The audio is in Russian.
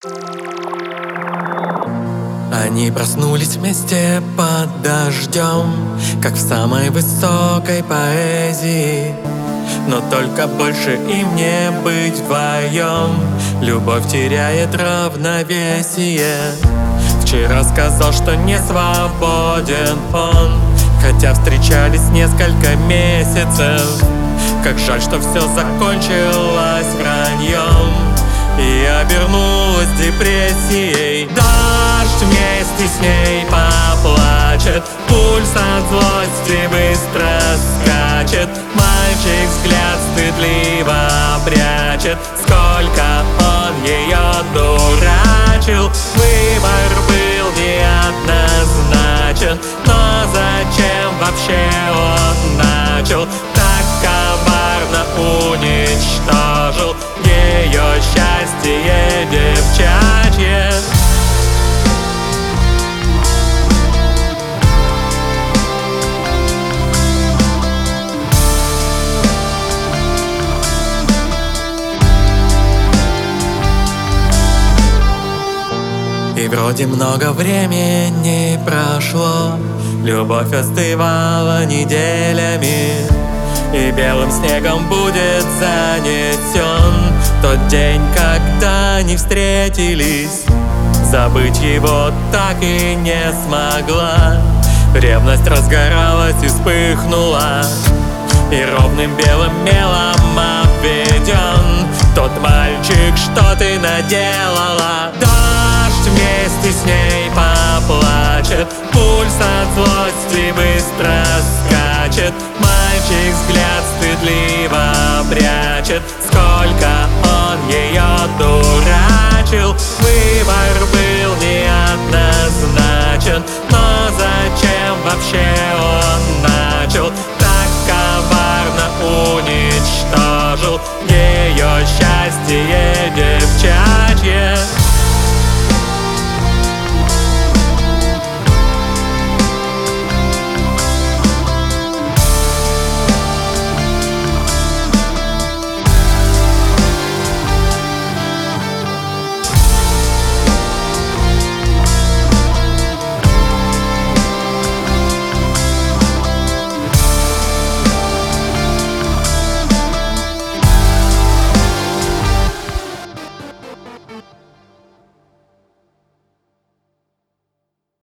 Они проснулись вместе под дождем, как в самой высокой поэзии. Но только больше им не быть вдвоем. Любовь теряет равновесие. Вчера сказал, что не свободен он, хотя встречались несколько месяцев. Как жаль, что все закончилось враньем и обернулась депрессией. Дождь вместе с ней поплачет, пульс от злости быстро скачет. Мальчик взгляд стыдливо прячет, сколько он ее дурачил. Выбор был неоднозначен, но зачем вообще он начал? Так коварно уничтожил ее счастье девчачье. И вроде много времени прошло, любовь остывала неделями, и белым снегом будет занесен тот день, когда они встретились. Забыть его так и не смогла. Ревность разгоралась и вспыхнула, и ровным белым мелом обведен тот мальчик, что ты наделала. Дождь вместе с ней поплачет, пульс от злости быстро скачет. Мальчик взгляд стыдливо прячет, сколько он ее дурачил. Выбор был неоднозначен, но зачем вообще он начал? Так коварно уничтожил ее счастье девчачье.